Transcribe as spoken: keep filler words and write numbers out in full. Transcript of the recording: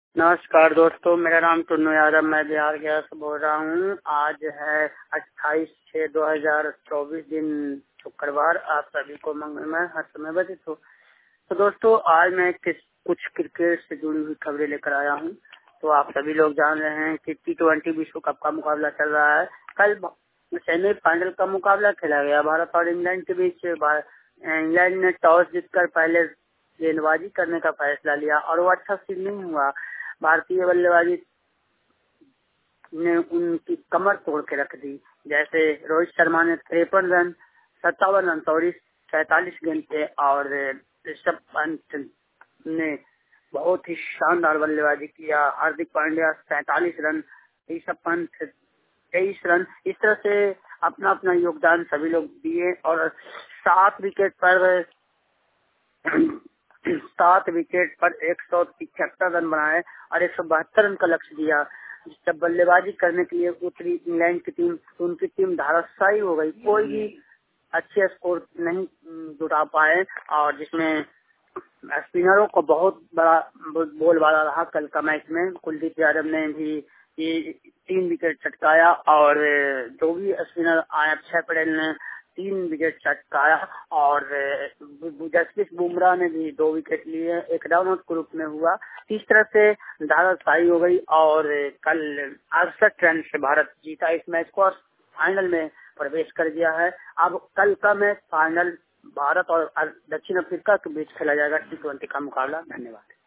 नमस्कार दोस्तों, मेरा नाम टुन्नू यादव, मैं बिहार गया से बोल रहा हूँ। आज है अट्ठाईस छह दो हजार चौबीस दिन शुक्रवार। आप सभी को मंगलमय हर समय व्यतीत हो। तो दोस्तों, आज मैं किस कुछ क्रिकेट से जुड़ी हुई खबरें लेकर आया हूँ। तो आप सभी लोग जान रहे हैं कि टी ट्वेंटी विश्व कप का मुकाबला चल रहा है। कल सेमीफाइनल का मुकाबला खेला गया भारत और इंग्लैंड के बीच। इंग्लैंड ने टॉस जीतकर पहले गेंदबाजी करने का फैसला लिया और वो अच्छा सिद्ध नहीं हुआ। भारतीय बल्लेबाजी ने उनकी कमर तोड़ के रख दी। जैसे रोहित शर्मा ने तिरपन रन सत्तावन रन सॉरी सैतालीस गेंद पे और ऋषभ पंत ने बहुत ही शानदार बल्लेबाजी किया। हार्दिक पांड्या सैतालीस रन, ऋषभ पंत तेईस रन। इस तरह से अपना अपना योगदान सभी लोग दिए और सात विकेट पर सात विकेट पर एक सौ तिहत्तर रन बनाए और एक सौ बहत्तर रन का लक्ष्य दिया। जब बल्लेबाजी करने के लिए उतरी इंग्लैंड की टीम, तो उनकी टीम धाराशायी हो गई। कोई भी अच्छे स्कोर नहीं जुटा पाए और जिसमें स्पिनरों को बहुत बड़ा बोलबाला रहा। कल का मैच में कुलदीप यादव ने भी ये तीन विकेट चटकाया और जो भी स्पिनर आया, अक्षर पटेल ने तीन विकेट चटकाया और जसप्रीत बुमराह ने भी दो विकेट लिए। एक डाउन आउट ग्रुप में हुआ। इस तरह से धाराशायी हो गई और कल अड़सठ रन से भारत जीता इस मैच को और फाइनल में प्रवेश कर गया है। अब कल का मैच फाइनल भारत और दक्षिण अफ्रीका के बीच खेला जाएगा टी ट्वेंटी का मुकाबला। धन्यवाद।